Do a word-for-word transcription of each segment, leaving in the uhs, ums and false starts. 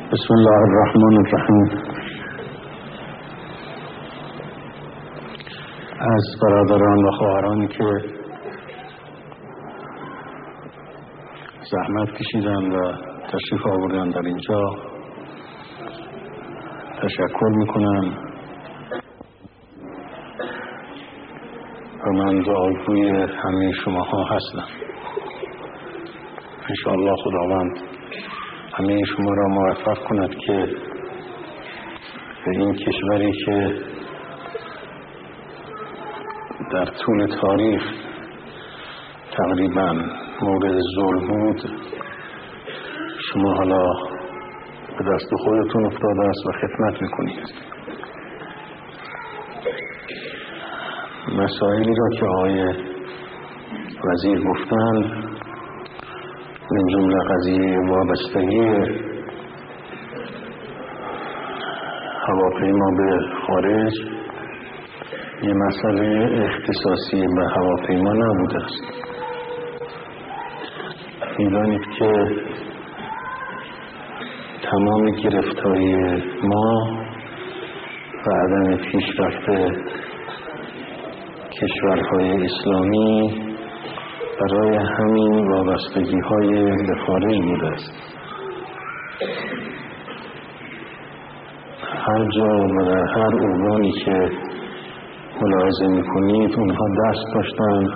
بسم الله الرحمن الرحیم. از برادران و خواهرانی که زحمت کشیدن و تشریف آوردن در اینجا تشکر میکنم و من دعاگوی همه شماها هستم. انشاءالله خداوند همه شما را موفق کند که به این کشوری که در طول تاریخ تقریبا مورد ظلم بود، شما حالا به دست خودتون افتاده است و خدمت میکنید. مسائلی را که آقای وزیر گفتند، من جمله قضیه وابستگی هواپیما به خارج یه مسئله اختصاصی به هواپیما نبوده است. می‌دانید که تمام گرفتاری ما و عدم پیشرفت کشورهای اسلامی برای همین وابستگی های به خارج بوده است. هر جا و در هر عنوانی که ملاحظه میکنید اونها دست داشتند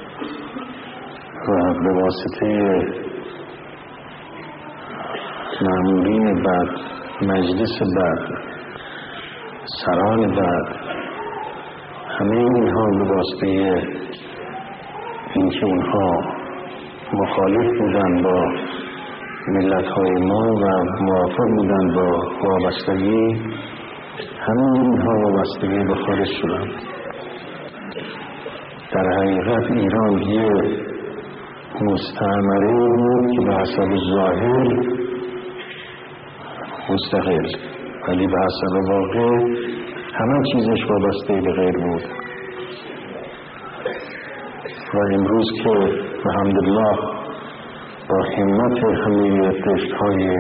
و به واسطه مامورین بد، مجلس بد، سران بد، همه اینها به واسطه اینکه اونها مخالف بودن با ملت‌های ما و موافق بودن با وابستگی، همه اینها وابستگی به خارج شدند. در حقیقت ایران یه مستعمره بود که به حسب ظاهر مستقل، ولی به حسب واقع همه چیزش وابسته به غیر بود. و امروز که الحمدلله با همت همه دشت‌های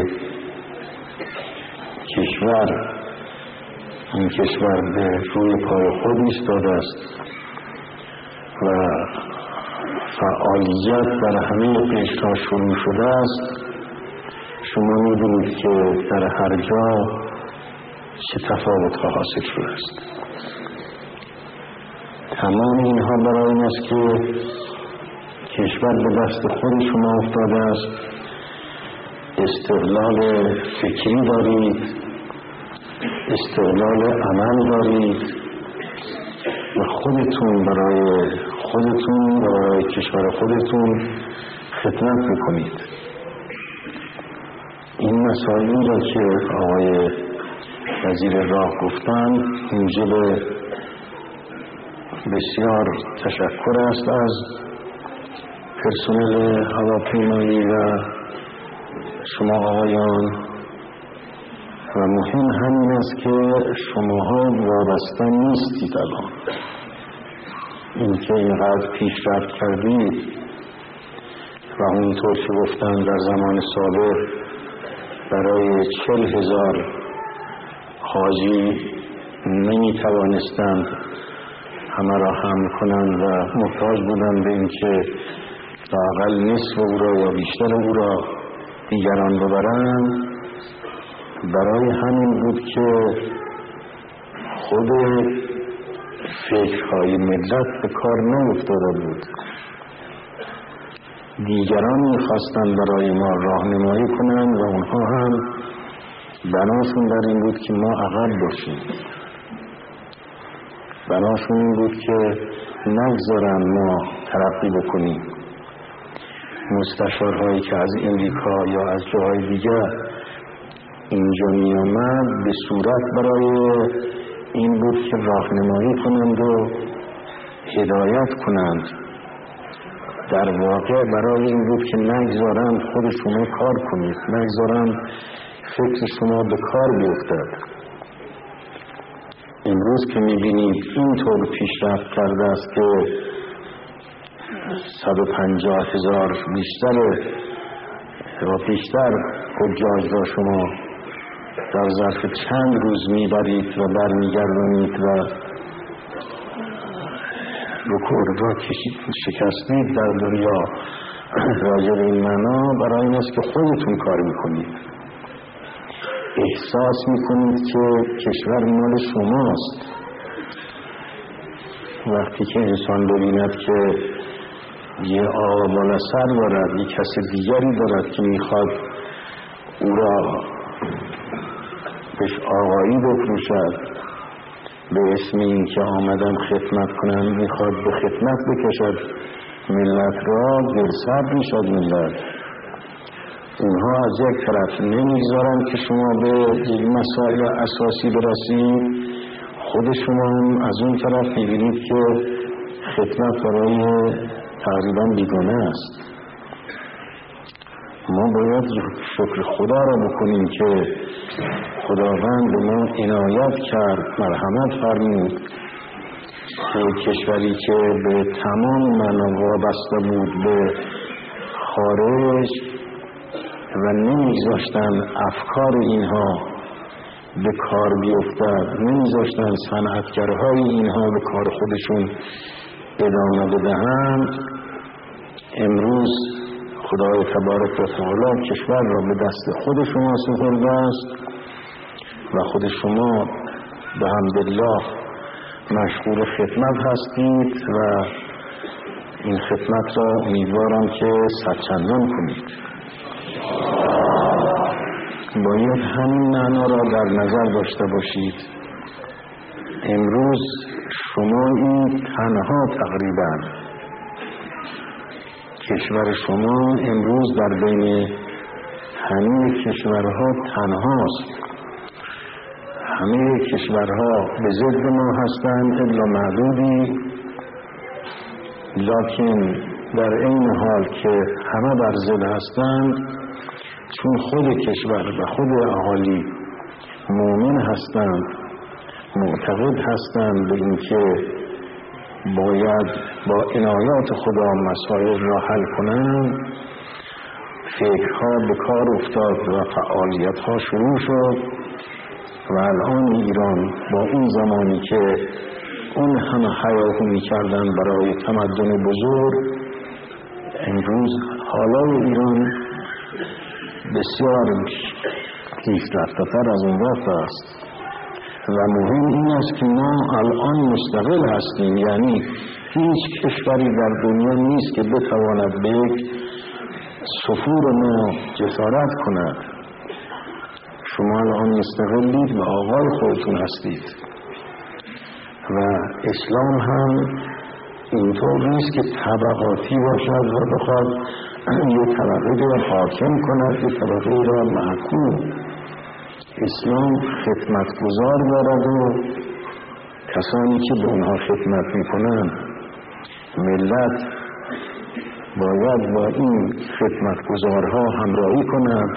کشور این کشور به روی پای خود ایستاده است و فعالیت در همه دشت‌ها شروع شده است، شما می‌دونید که در هر جا چه تفاوت‌ها حاصل شده است. تمام اینها برای این است که کشور به دست خود شما افتاده است. استقلال فکری دارید، استقلال عمل دارید و خودتون برای خودتون و برای کشور خودتون خدمت میکنید. این مسائلی را که آقای وزیر راه گفتند موجب بسیار تشکر است از پرسنل هواپیمایی و شما آقایان، و مهم همین است که شماها وابسته نیستید. الان این که اینقدر پیشرفت کردید و اونطور که گفتن در زمان سابق برای چل هزار حاجی نمی توانستند همه را حمل کنند و محتاج بودند به این که لااقل نصف او را یا بیشتر او را دیگران ببرند. برای همین بود که خود فکرهای ملت به کار نیفتاده بود. دیگران میخواستند برای ما راهنمایی کنند و اونها هم بناشون در این بود که ما عقب باشیم. بناشون این بود که نگذارن ما ترقی بکنیم. مستشارهایی که از امریکا یا از جاهای دیگر اینجا می آمد به صورت برای این بود که راهنمایی کنند و هدایت کنند. در واقع برای این بود که نگذارند خود شما کار کنید، نگذارند فکر شما به کار بیفتد. امروز که می‌بینید اینطور پیشرفت کرده است که صد و پنجاه هزار بیشتر و بیشتر حجاج را شما در ظرف چند روز میبرید و برمیگردانید و رکود را کشید شکستید در دنیا. راجع به این معنا برای این است که خودتون کار میکنید، احساس میکنید که کشور مال شماست. وقتی که انسان ببیند که یه آقا بالا سر دارد، یه کس دیگری دارد که میخواد او را بهش آقایی بفروشد به اسم این که آمدم خدمت کنم، میخواد به خدمت بکشد ملت را، دلسرد میشد ملت. اونها از یک طرف نمیگذارن که شما به مسائل اساسی برسید، خود شما هم از اون طرف میبینید که خدمت برای تقریبا بیگانه است. ما باید شکر خدا را بکنیم که خداوند به ما عنایت کرد، مرحمت فرمود که کشوری که به تمام معنا وابسته بود به خارج و نمیگذاشتن افکار اینها به کار بیفتد، نمیذاشتن صنعتگرهای اینها به کار خودشون ادامه بدهند، امروز خدای تبارک و تعالی کشور را به دست خود شما سپرده است و خود شما به حمدالله مشغول خدمت هستید و این خدمت را امیدوارم که صدچندان کنید. باید همین معنا را در نظر داشته باشید. امروز شما این تنها تقریبا کشور شما امروز در بین همه کشورها تنهاست. همه کشورها به ضد ما هستند الا معدودی، لکن در این حال که همه بر ضد هستند، چون خود کشور و خود اهالی مؤمن هستند، معتقد هستند به اینکه باید با عنایات خدا مسائل را حل کنند، فکرها به کار افتاد و فعالیتها شروع شد و الان ایران با اون زمانی که اون همه هیاهو می‌کردن برای تمدن بزرگ، امروز حالا ایران بسیار پیشرفته‌تر از اون وقت است و مهم این است که ما الان مستقل هستیم، یعنی هیچ کشوری در دنیا نیست که بتواند به یک سفور ما جسارت کند. شما الان مستقلید و آقای خودتون هستید و اسلام هم اینطور نیست که طبقاتی باشد و بخواد یه طبقه را حاکم کند، یه طبقه را محکوم. اسلام خدمتگزار دارد و کسانی که به اونها خدمت میکنند، ملت باید با این خدمتگزارها همراهی کند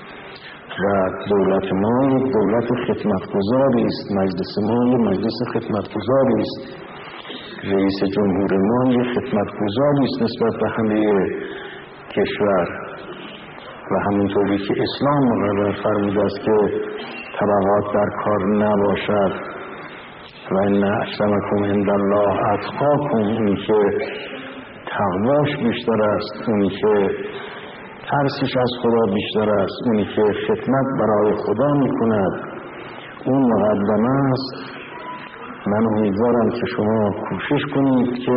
و دولت ما یک دولت خدمتگزاری است، مجلس ما یک مجلس خدمتگزاری است، رئیس جمهور ما یک خدمتگزاری است نسبت به همه کشور و همونطوری که اسلام مقرر فرموده است که طبقات در کار نباشد و ان اکرمکم عند الله اتقاکم، اونی که تقواش بیشتر است، اونی که ترسش از خدا بیشتر است، اونی که خدمت برای خدا میکند اون مقدمه است. من امیدوارم که شما کوشش کنید که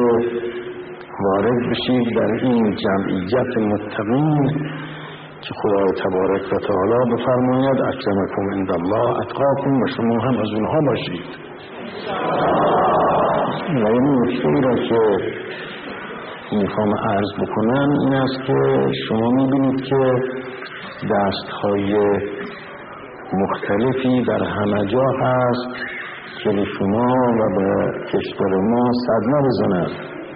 وارد بشید در این جمعیت متقین که خدای تبارک و تعالی بفرماید اکرمکم عند الله اتقاکم و شما هم از اونها باشید. و این نکته را که میخوام عرض بکنم این است که شما میبینید که دستهای مختلفی در همه جا هست که به شما و به کشور ما صدمه بزند.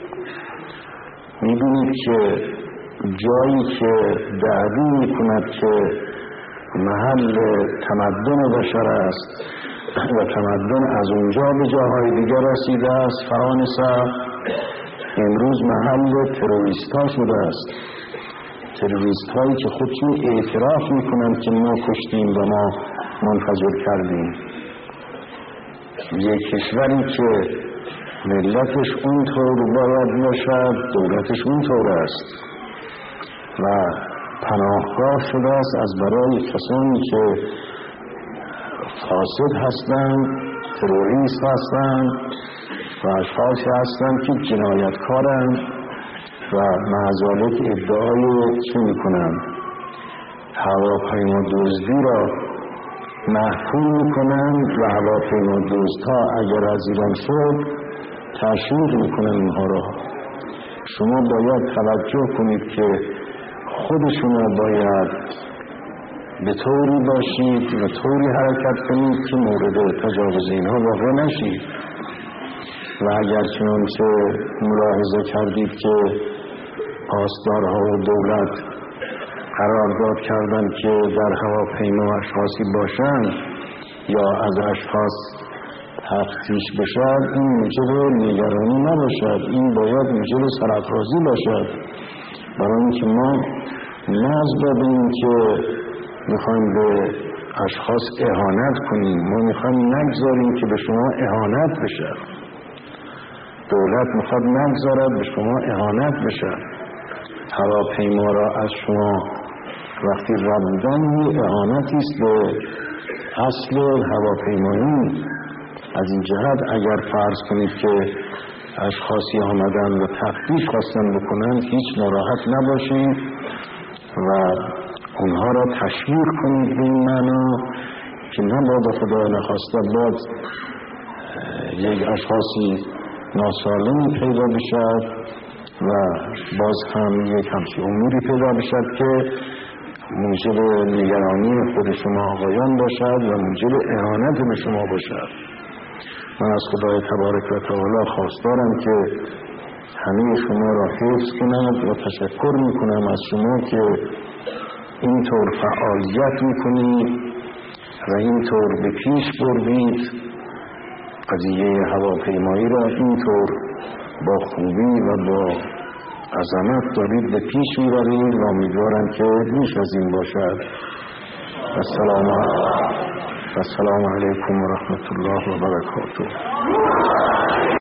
میبینید که جایی که دعوی میکند که محل تمدن بشر است و تمدن از اونجا به جاهای دیگر رسیده است، فرانسه امروز محل تروریست ها شده است. تروریست هایی که خودشون اعتراف میکنند که ما کشتیم و ما منفجر کردیم. یک کشوری که ملتش اونطور باید باشد، دولتش اونطور است و پناهگاه شده است از برای کسانی که فاسد هستند، تروریست هستند و اشخاصی هستند که جنایتکارند و معذالک ادعای چه میکنند؟ هواپیما دزدی را محکوم میکنند و هواپیما دزدها اگر از ایران شد تشویق میکنند اینها را. شما باید توجه کنید که خود شما باید به طوری باشید و طوری حرکت کنید که مورد تجاوز اینها واقع نشید. و اگر چنانچه ملاحظه کردید که پاسدارها و دولت قرارداد کردند که در هواپیما اشخاصی باشند یا از اشخاص تفتیش بشد، این موجب نگرانی نباشد، این باید موجب سرافرازی باشد، برای اینکه ما نه از باب این که میخوایم به اشخاص اهانت کنیم، ما میخوایم نگذاریم که به شما اهانت بشه. دولت میخواد نگذارد به شما اهانت بشه. هواپیما را از شما وقتی ربودن یه اهانتی است به اصل هواپیمایی. از این جهت اگر فرض کنید که اشخاصی آمدن و تفتیش خواستن بکنن، هیچ ناراحت نباشید و اونها را تشویق کنید به این معنا که نباید خدا نخواسته باز یک اشخاصی ناسالمی پیدا بشد و باز هم یک همچین اموری پیدا بشد که موجب نگرانی خود شما آقایان باشد و موجب اهانت به شما باشد. من از خدای تبارک و تعالی خواستارم که همه شما را حفظ کند و تشکر میکنم از شما که اینطور فعالیت میکنید و اینطور به پیش بردید قضیه هواپیمایی را، اینطور با خوبی و با عظمت دارید به پیش میبرید و امیدوارم که بیش از این باشد. السلام السلام علیکم و رحمت الله و برکاته.